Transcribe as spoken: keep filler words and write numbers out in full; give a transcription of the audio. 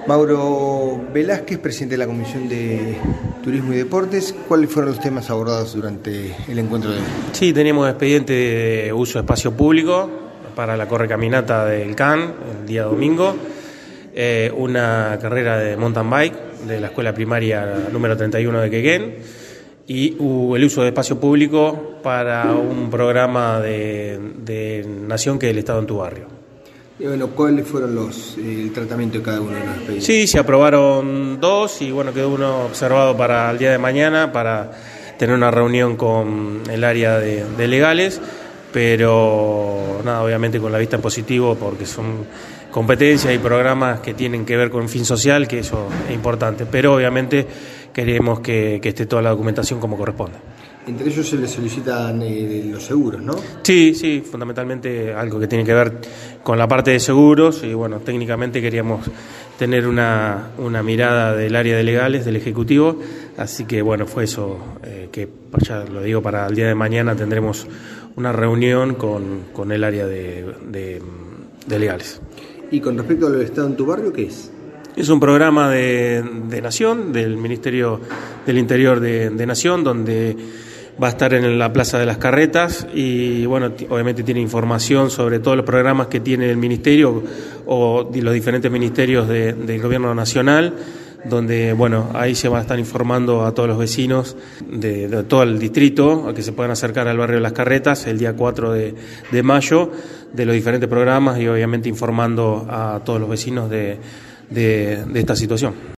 Mauro Velázquez, presidente de la Comisión de Turismo y Deportes. ¿Cuáles fueron los temas abordados durante el encuentro de hoy? Sí, teníamos expediente de uso de espacio público para la correcaminata del C A N el día domingo, eh, una carrera de mountain bike de la escuela primaria número treinta y uno de Quequén y uh, el uso de espacio público para un programa de, de Nación que es el Estado en tu barrio. Y bueno, ¿cuáles fueron los eh, el tratamiento de cada uno de los expedientes? Sí, se aprobaron dos y bueno, quedó uno observado para el día de mañana para tener una reunión con el área de, de legales, pero nada, obviamente con la vista en positivo porque son competencias y programas que tienen que ver con un fin social, que eso es importante, pero obviamente queremos que, que esté toda la documentación como corresponde. Entre ellos se les solicitan eh, los seguros, ¿no? Sí, sí, fundamentalmente algo que tiene que ver con la parte de seguros y bueno, técnicamente queríamos tener una, una mirada del área de legales, del Ejecutivo, así que bueno, fue eso, eh, que ya lo digo, para el día de mañana tendremos una reunión con, con el área de, de, de legales. Y con respecto al Estado en tu barrio, ¿qué es? Es un programa de, de Nación, del Ministerio del Interior de, de Nación, donde va a estar en la Plaza de las Carretas y bueno, t- obviamente tiene información sobre todos los programas que tiene el Ministerio o los diferentes ministerios de, del Gobierno Nacional, donde bueno, ahí se va a estar informando a todos los vecinos de, de todo el distrito a que se puedan acercar al barrio de las Carretas el día cuatro de, de mayo de los diferentes programas y obviamente informando a todos los vecinos de, de, de esta situación.